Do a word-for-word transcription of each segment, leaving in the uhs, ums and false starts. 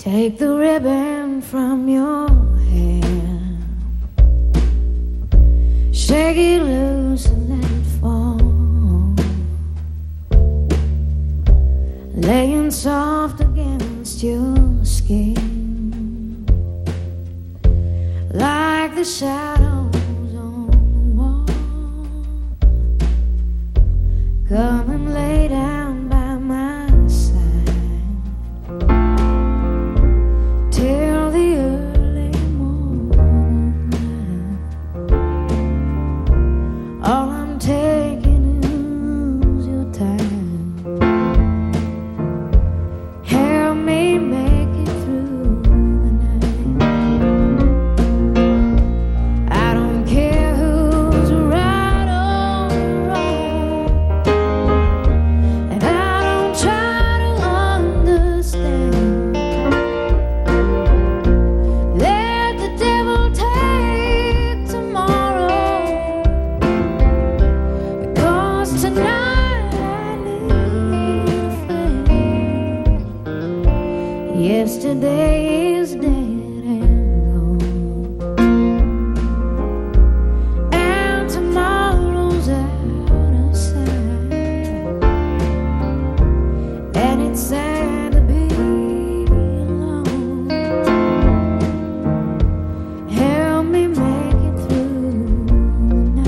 Take the ribbon from your hair, shake it loose and let it fall, laying soft against your skin, like the shadows on the wall. Come and lay down by my side till the early morning. All I'm taking is your time. Help me make it through the night. I don't care who's right or wrong, and I don't try to understand. Let the devil take tomorrow, because tonight I need a friend. Yesterday is dead and gone, and tomorrow's out of sight, and it's sad to be alone. Help me make it through the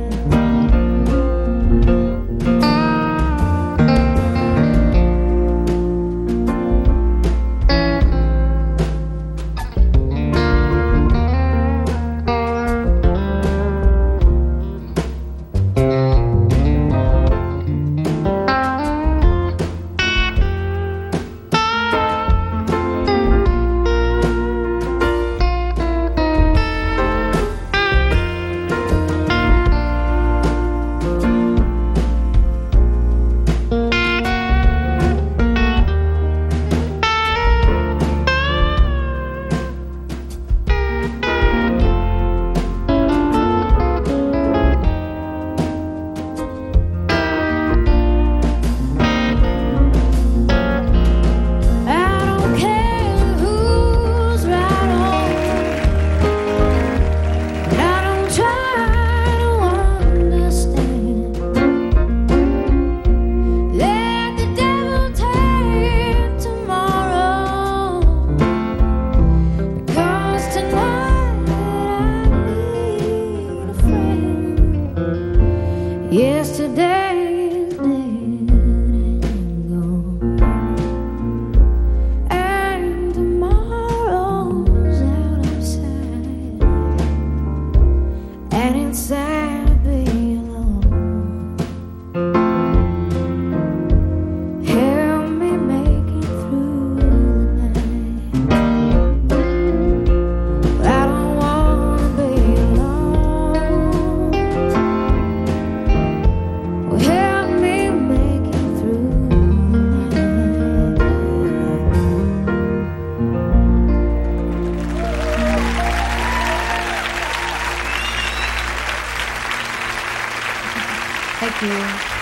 Yesterday is dead and gone, and tomorrow's out of sight, and it's sad to be alone. Help me make it through the night. I don't wanna be alone. Help me make it through the night. Thank you.